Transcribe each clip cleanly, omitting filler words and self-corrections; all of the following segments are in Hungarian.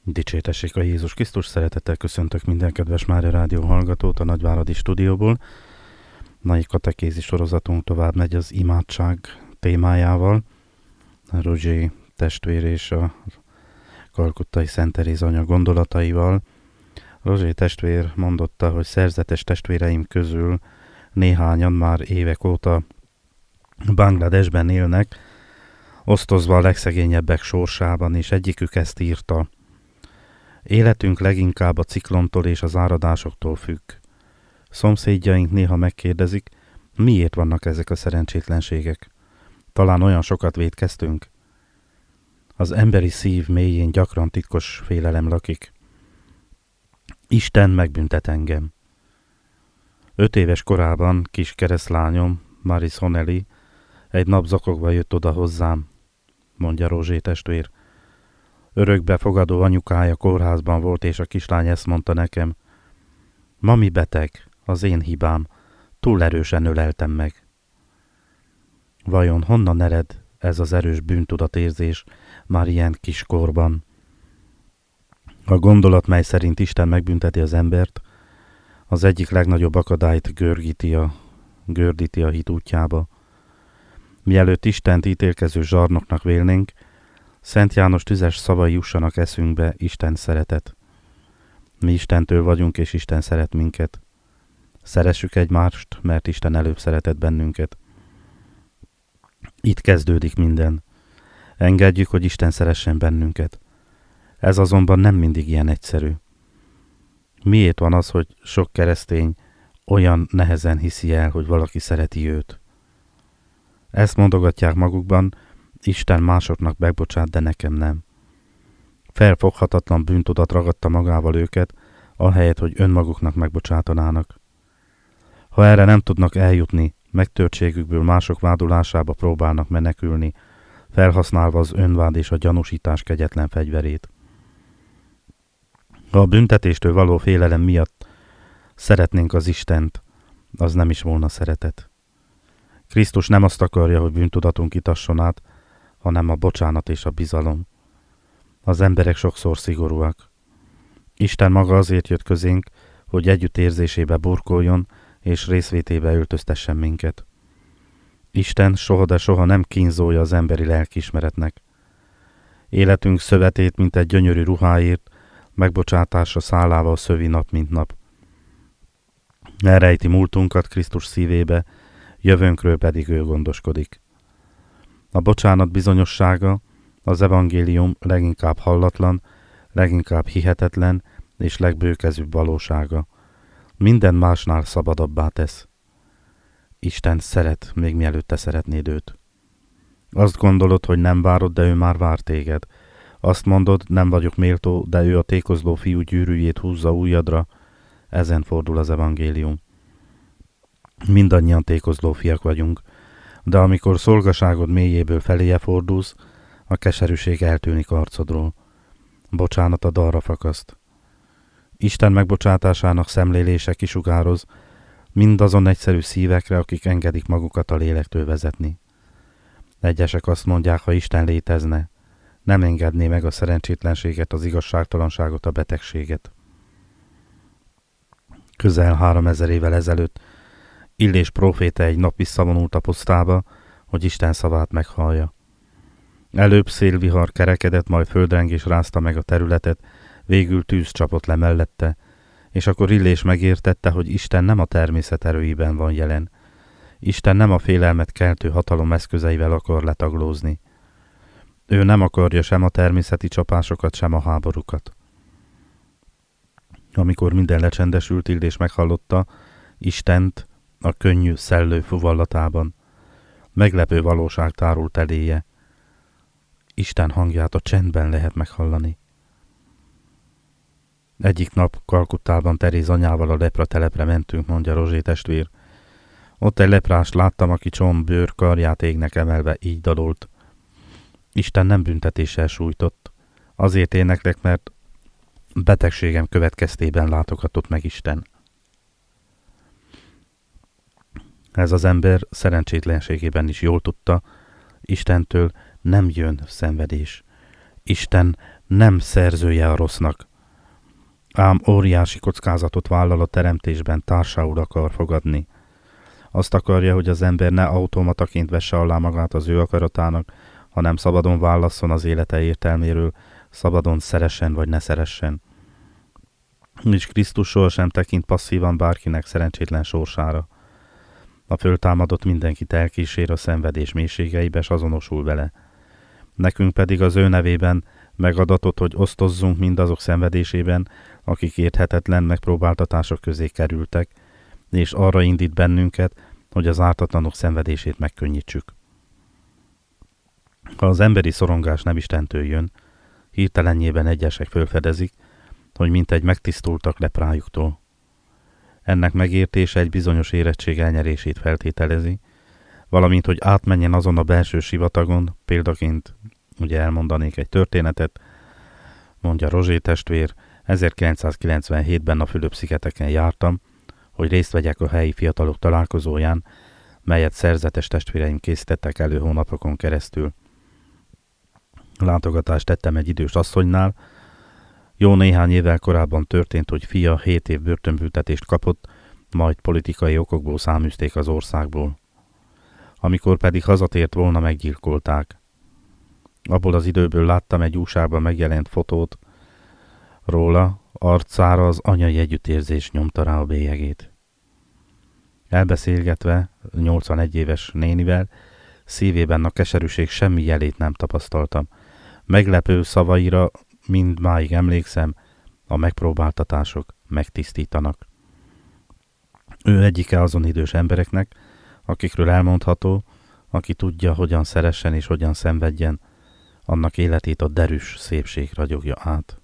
Dicsértessék a Jézus Krisztus, szeretettel köszöntök minden kedves Mária Rádió hallgatót a Nagyváradi stúdióból. Mai katekézi sorozatunk tovább megy az imádság témájával. A Rozsé testvér és a kalkuttai Szent Teréz anya gondolataival. Rozsé testvér mondotta, hogy szerzetes testvéreim közül néhányan már évek óta Bangladesben élnek, osztozva a legszegényebbek sorsában, és egyikük ezt írta: életünk leginkább a ciklontól és az áradásoktól függ. Szomszédjaink néha megkérdezik, miért vannak ezek a szerencsétlenségek. Talán olyan sokat vétkeztünk? Az emberi szív mélyén gyakran titkos félelem lakik. Isten megbüntet engem. 5 éves korában kis keresztlányom, Maris Honeli, egy nap zokogva jött oda hozzám, mondja Rozsé testvér. Örökbefogadó anyukája kórházban volt, és a kislány ezt mondta nekem: mami beteg, az én hibám, túl erősen öleltem meg. Vajon honnan ered ez az erős bűntudatérzés már ilyen kiskorban? A gondolat, mely szerint Isten megbünteti az embert, az egyik legnagyobb akadályt gördíti a hit útjába. Mielőtt Istent ítélkező zsarnoknak vélnénk, Szent János tüzes szavai jussanak eszünkbe: Isten szeretet. Mi Istentől vagyunk, és Isten szeret minket. Szeressük egymást, mert Isten előbb szeretett bennünket. Itt kezdődik minden. Engedjük, hogy Isten szeressen bennünket. Ez azonban nem mindig ilyen egyszerű. Miért van az, hogy sok keresztény olyan nehezen hiszi el, hogy valaki szereti őt? Ezt mondogatják magukban: Isten másoknak megbocsát, de nekem nem. Felfoghatatlan bűntudat ragadta magával őket, ahelyett, hogy önmaguknak megbocsátanának. Ha erre nem tudnak eljutni, megtörtségükből mások vádulásába próbálnak menekülni, felhasználva az önvád és a gyanúsítás kegyetlen fegyverét. Ha a büntetéstől való félelem miatt szeretnénk az Istent, az nem is volna szeretet. Krisztus nem azt akarja, hogy bűntudatunk itasson át, hanem a bocsánat és a bizalom. Az emberek sokszor szigorúak. Isten maga azért jött közénk, hogy együttérzésébe burkoljon és részvétébe öltöztessen minket. Isten soha, de soha nem kínzója az emberi lelkiismeretnek. Életünk szövetét, mint egy gyönyörű ruháért, megbocsátásra szálával szövi nap, mint nap. Elrejti múltunkat Krisztus szívébe, jövőnkről pedig ő gondoskodik. A bocsánat bizonyossága az evangélium leginkább hallatlan, leginkább hihetetlen és legbőkezűbb valósága. Minden másnál szabadabbá tesz. Isten szeret, még mielőtt te szeretnéd őt. Azt gondolod, hogy nem várod, de ő már vár téged. Azt mondod, nem vagyok méltó, de ő a tékozló fiú gyűrűjét húzza ujjadra. Ezen fordul az evangélium. Mindannyian tékozló fiak vagyunk, de amikor szolgaságod mélyéből feléje fordulsz, a keserűség eltűnik arcodról. Bocsánat a dalra fakaszt. Isten megbocsátásának szemlélése kisugároz mindazon egyszerű szívekre, akik engedik magukat a lélektől vezetni. Egyesek azt mondják, ha Isten létezne, nem engedné meg a szerencsétlenséget, az igazságtalanságot, a betegséget. Közel 3000 évvel ezelőtt Illés próféta egy nap visszavonult a pusztába, hogy Isten szavát meghallja. Előbb szélvihar kerekedett, majd földrengés rázta meg a területet, végül tűz csapott le mellette, és akkor Illés megértette, hogy Isten nem a természet erőiben van jelen. Isten nem a félelmet keltő hatalom eszközeivel akar letaglózni. Ő nem akarja sem a természeti csapásokat, sem a háborúkat. Amikor minden lecsendesült, Illés meghallotta Istent a könnyű szellő fuvallatában. Meglepő valóság tárult eléje. Isten hangját a csendben lehet meghallani. Egyik nap Kalkuttában Teréz anyával a lepra telepre mentünk, mondja Rozsé testvér. Ott egy leprást láttam, aki csombőr karját égnek emelve így dalolt: Isten nem büntetéssel sújtott. Azért éneklek, mert betegségem következtében látogatott meg Isten. Ez az ember szerencsétlenségében is jól tudta, Istentől nem jön szenvedés. Isten nem szerzője a rossznak, ám óriási kockázatot vállal a teremtésben, társául akar fogadni. Azt akarja, hogy az ember ne automataként vesse alá magát az ő akaratának, hanem szabadon válasszon az élete értelméről, szabadon szeressen vagy ne szeressen. És Krisztus sohasem tekint passzívan bárkinek szerencsétlen sorsára. A föltámadott mindenkit elkísér a szenvedés mélységeibe, s azonosul vele. Nekünk pedig az ő nevében megadatott, hogy osztozzunk mindazok szenvedésében, akik érthetetlen megpróbáltatások közé kerültek, és arra indít bennünket, hogy az ártatlanok szenvedését megkönnyítsük. Ha az emberi szorongás nem Istentől jön, hirtelenjében egyesek fölfedezik, hogy mintegy megtisztultak leprájuktól. Ennek megértése egy bizonyos érettség elnyerését feltételezi, valamint, hogy átmenjen azon a belső sivatagon, példaként ugye elmondanék egy történetet, mondja Rozsé testvér, 1997-ben a Fülöp-szigeteken jártam, hogy részt vegyek a helyi fiatalok találkozóján, melyet szerzetes testvéreim készítettek elő hónapokon keresztül. Látogatást tettem egy idős asszonynál. Jó néhány évvel korábban történt, hogy fia 7 év börtönbüntetést kapott, majd politikai okokból száműzték az országból. Amikor pedig hazatért volna, meggyilkolták. Abból az időből láttam egy újságban megjelent fotót róla, arcára az anyai együttérzés nyomta rá a bélyegét. Elbeszélgetve 81 éves nénivel, szívében a keserűség semmi jelét nem tapasztaltam. Meglepő szavaira mindmáig emlékszem, a megpróbáltatások megtisztítanak. Ő egyike azon idős embereknek, akikről elmondható, aki tudja, hogyan szeressen és hogyan szenvedjen, annak életét a derűs szépség ragyogja át.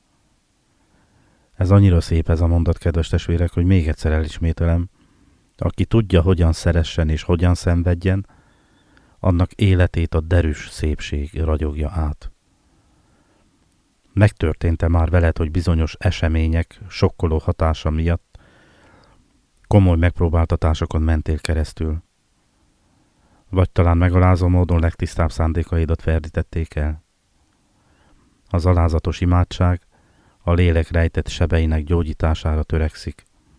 Ez annyira szép ez a mondat, kedves testvérek, hogy még egyszer elismételem. Aki tudja, hogyan szeressen és hogyan szenvedjen, annak életét a derűs szépség ragyogja át. Megtörtént-e már veled, hogy bizonyos események sokkoló hatása miatt komoly megpróbáltatásokon mentél keresztül? Vagy talán megalázó módon legtisztább szándékaidat ferdítették el? Az alázatos imádság a lélek rejtett sebeinek gyógyítására törekszik.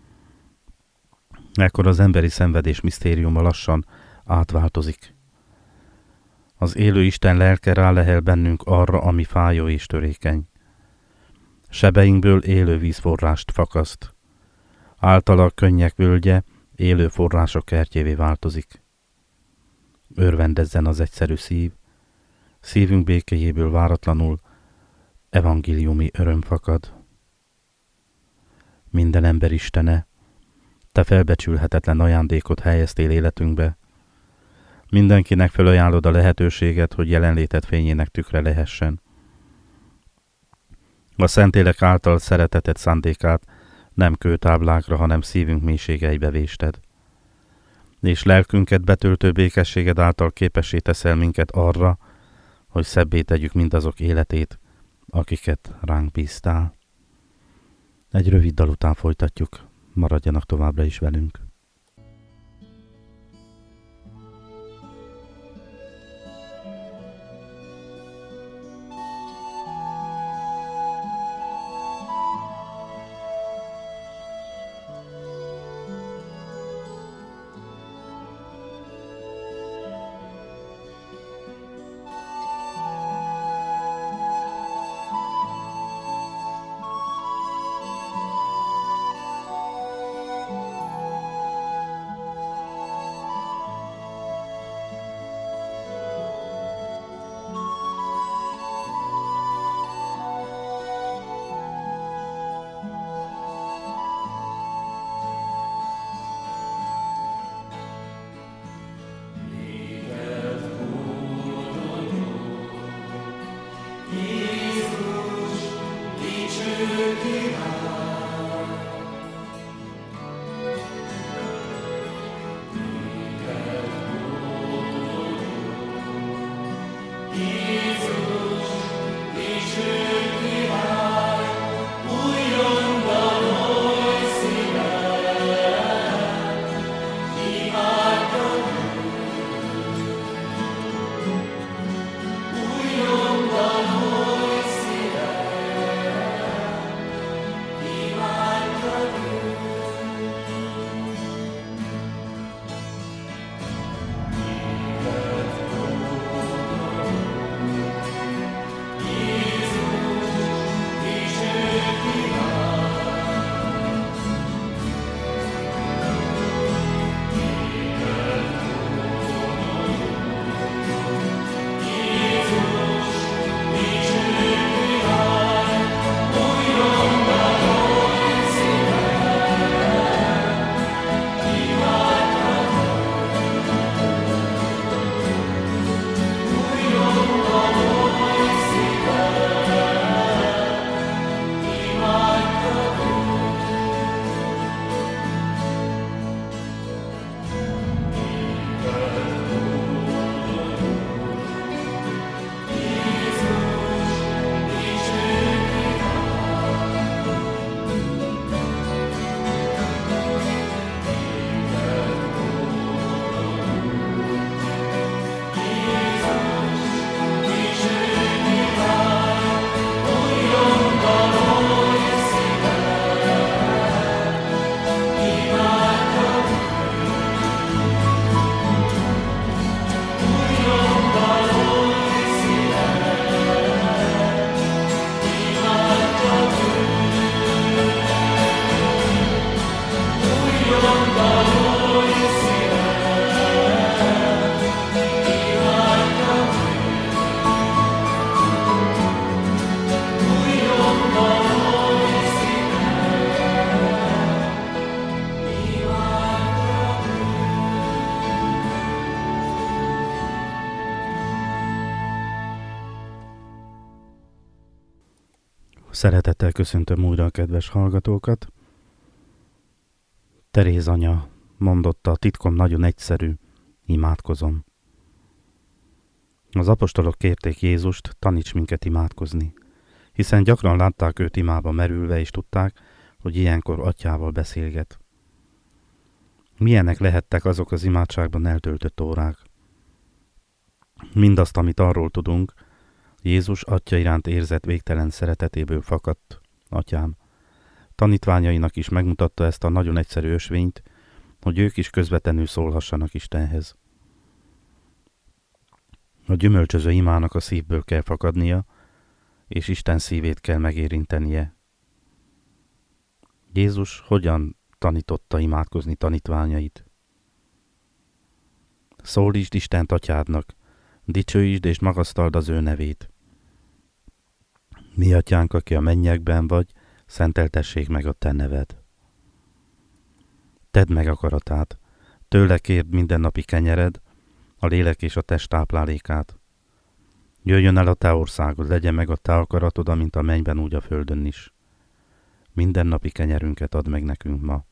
Ekkor az emberi szenvedés misztériuma lassan átváltozik. Az élő Isten lelke rálehel bennünk arra, ami fájó és törékeny. Sebeinkből élő vízforrást fakaszt. Általa a könnyek völgye élő források kertjévé változik. Örvendezzen az egyszerű szív, szívünk békéjéből váratlanul evangéliumi öröm fakad. Minden ember Istene, te felbecsülhetetlen ajándékot helyeztél életünkbe. Mindenkinek felajánlod a lehetőséget, hogy jelenléted fényének tükre lehessen. A Szentlélek által szereteted szándékát nem kőtáblákra, hanem szívünk mélységeibe vésted. És lelkünket betöltő békességed által képessé teszel minket arra, hogy szebbé tegyük mindazok életét, akiket ránk bíztál. Egy rövid dal után folytatjuk, maradjanak továbbra is velünk. Szeretettel köszöntöm újra a kedves hallgatókat. Teréz anya mondotta, a titkom nagyon egyszerű, imádkozom. Az apostolok kérték Jézust, taníts minket imádkozni, hiszen gyakran látták őt imába merülve, és tudták, hogy ilyenkor atyával beszélget. Milyenek lehettek azok az imádságban eltöltött órák? Mindazt, amit arról tudunk, Jézus atya iránt érzett végtelen szeretetéből fakadt. Atyám, tanítványainak is megmutatta ezt a nagyon egyszerű ösvényt, hogy ők is közvetlenül szólhassanak Istenhez. A gyümölcsöző imának a szívből kell fakadnia, és Isten szívét kell megérintenie. Jézus hogyan tanította imádkozni tanítványait? Szólítsd Istent atyádnak, dicsőítsd és magasztald az ő nevét. Mi atyánk, aki a mennyekben vagy, szenteltessék meg a te neved. Tedd meg akaratát, tőle kérd mindennapi kenyered, a lélek és a test táplálékát. Jöjjön el a te országod, legyen meg a te akaratod, amint a mennyben, úgy a földön is. Mindennapi kenyerünket add meg nekünk ma.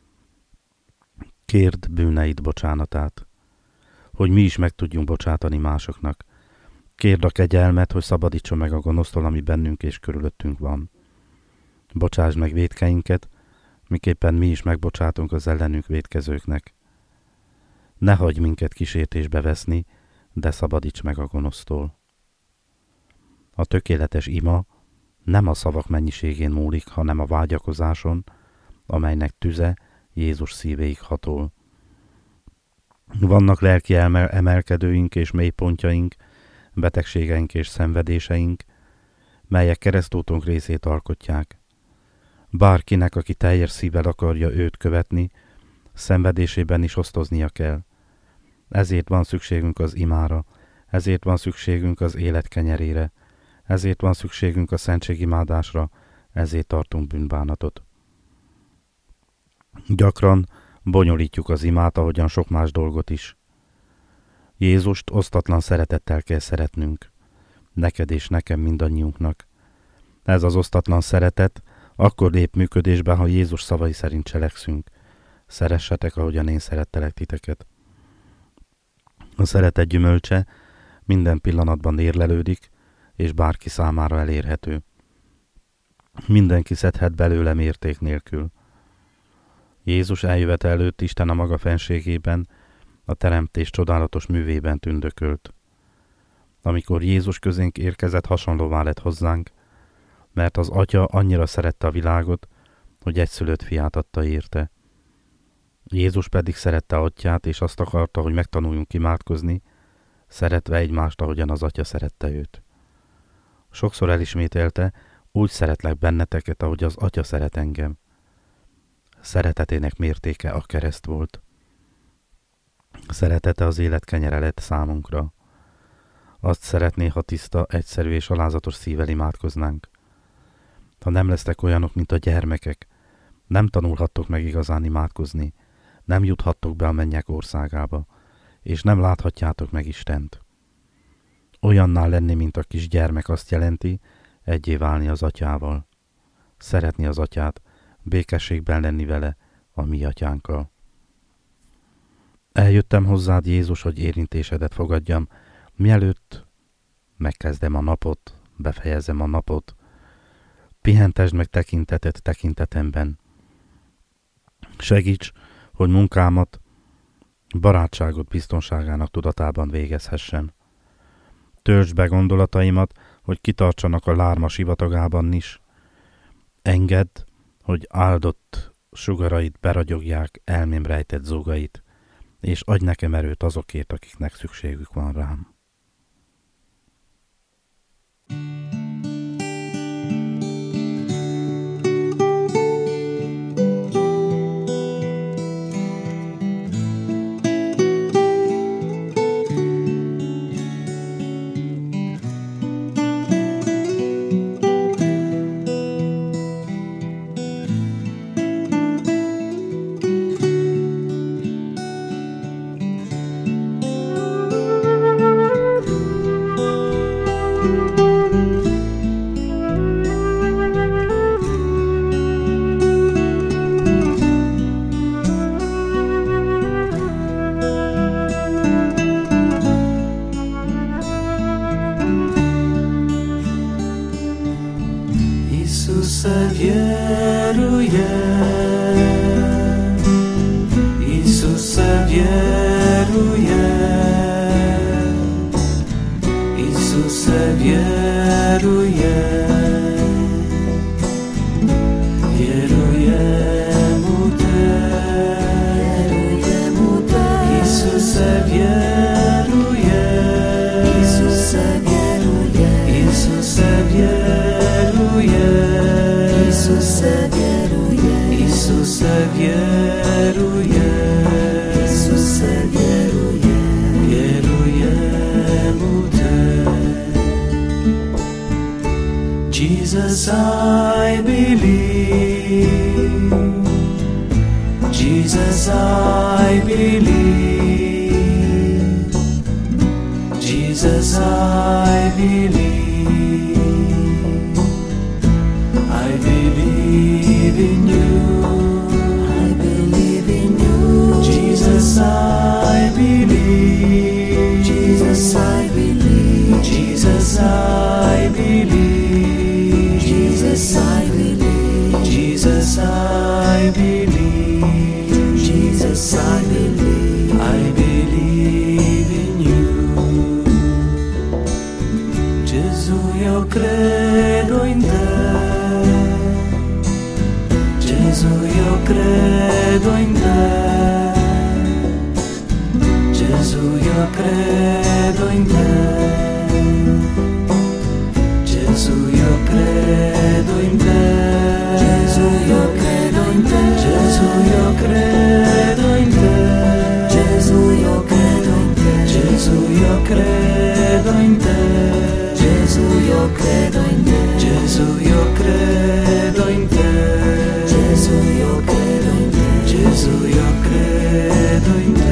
Kérd bűneid bocsánatát, hogy mi is meg tudjunk bocsátani másoknak. Kérd a kegyelmet, hogy szabadítson meg a gonosztól, ami bennünk és körülöttünk van. Bocsásd meg vétkeinket, miképpen mi is megbocsátunk az ellenünk vétkezőknek. Ne hagyj minket kísértésbe veszni, de szabadíts meg a gonosztól. A tökéletes ima nem a szavak mennyiségén múlik, hanem a vágyakozáson, amelynek tüze Jézus szívéig hatol. Vannak lelki emelkedőink és mélypontjaink, betegségeink és szenvedéseink, melyek keresztútunk részét alkotják. Bárkinek, aki teljes szívvel akarja őt követni, szenvedésében is osztoznia kell. Ezért van szükségünk az imára, ezért van szükségünk az élet kenyerére, ezért van szükségünk a szentségimádásra, ezért tartunk bűnbánatot. Gyakran bonyolítjuk az imát, ahogyan sok más dolgot is. Jézust osztatlan szeretettel kell szeretnünk, neked és nekem, mindannyiunknak. Ez az osztatlan szeretet akkor lép működésbe, ha Jézus szavai szerint cselekszünk. Szeressetek, ahogyan én szerettelek titeket. A szeretet gyümölcse minden pillanatban érlelődik, és bárki számára elérhető. Mindenki szedhet belőle mérték nélkül. Jézus eljövet előtt Isten a maga fenségében, a teremtés csodálatos művében tündökölt. Amikor Jézus közénk érkezett, hasonlóvá lett hozzánk, mert az Atya annyira szerette a világot, hogy egyszülött fiát adta érte. Jézus pedig szerette Atyát, és azt akarta, hogy megtanuljunk imádkozni, szeretve egymást, ahogyan az Atya szerette őt. Sokszor elismételte, úgy szeretlek benneteket, ahogy az Atya szeret engem. Szeretetének mértéke a kereszt volt. Szeretete az élet kenyere lett számunkra. Azt szeretné, ha tiszta, egyszerű és alázatos szívvel imádkoznánk. Ha nem lesztek olyanok, mint a gyermekek, nem tanulhattok meg igazán imádkozni, nem juthattok be a mennyek országába, és nem láthatjátok meg Istent. Olyanná lenni, mint a kis gyermek, azt jelenti, egyé válni az Atyával. Szeretni az Atyát, békességben lenni vele, a mi Atyánkkal. Eljöttem hozzád, Jézus, hogy érintésedet fogadjam, mielőtt megkezdem a napot, befejezem a napot. Pihentesd meg tekintetet tekintetemben. Segíts, hogy munkámat barátságot biztonságának tudatában végezhessem. Töltsd be gondolataimat, hogy kitartsanak a lárma sivatagában is. Engedd, hogy áldott sugarait beragyogják elmém rejtett zúgait, és adj nekem erőt azokért, akiknek szükségük van rám. Isuse, wieruję, Isuse, wieruję, Isuse, wieruję, wieruję mu Te, Isuse, wieruję, Isuse, wieruję, Isuse, wieruję, Isuse, wieruję, Isuse, wieruję, Isuse, wieruję, wieruję mu Ty. Jesus, I believe. Jesus, I believe. Jesus, I believe. I believe in you. I believe in you. Jesus, I believe. Jesus, I believe. Jesus, I believe. Jesus, I believe. Jesus, I believe. Jesus, I believe. I believe in you. Gesù, io credo in te. Gesù, io credo in te. Gesù, io credo in te. Gesù, io credo in te. Gesù, io credo in te. Gesù, io credo in te. Gesù, io credo in te. Gesù, io credo in te. Gesù, io credo in te. Gesù, io credo in te. Gesù, io credo in te. Gesù, io credo in te.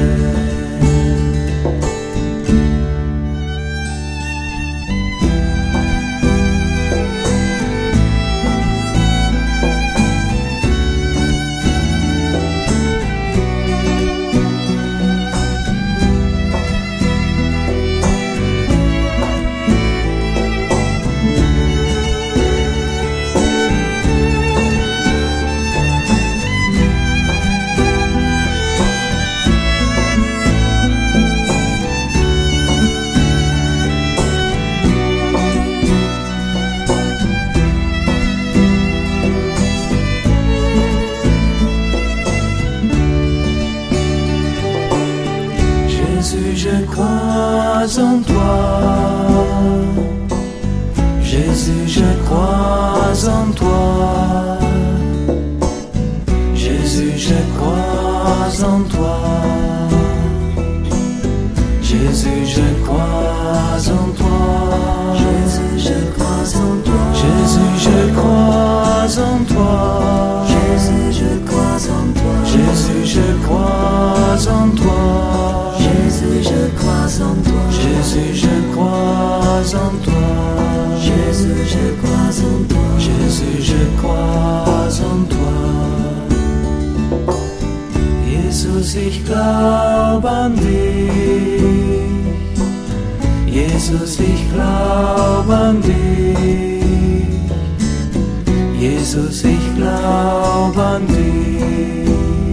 Je crois en toi. Jésus, je crois en toi. Jésus, je crois en toi. Jésus, je crois en toi. Jésus, je crois en toi. Jésus, je crois en toi. Jésus, je crois en toi. Jésus, je crois en toi. Jésus, je crois en toi. Jésus, je crois en toi. Jésus, je crois en toi. Jésus, je crois en toi. Jesus, ich glaub an dich. Jesus, ich glaub an dich. Jesus, ich glaub an dich.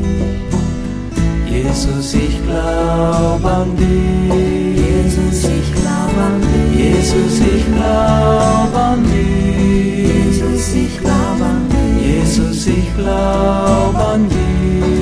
Jesus, ich glaub an dich. Jesus, ich glaub an dich. Jesus, ich glaub an dich. Jesus, ich glaub an dich. Jesus, ich glaub an dich.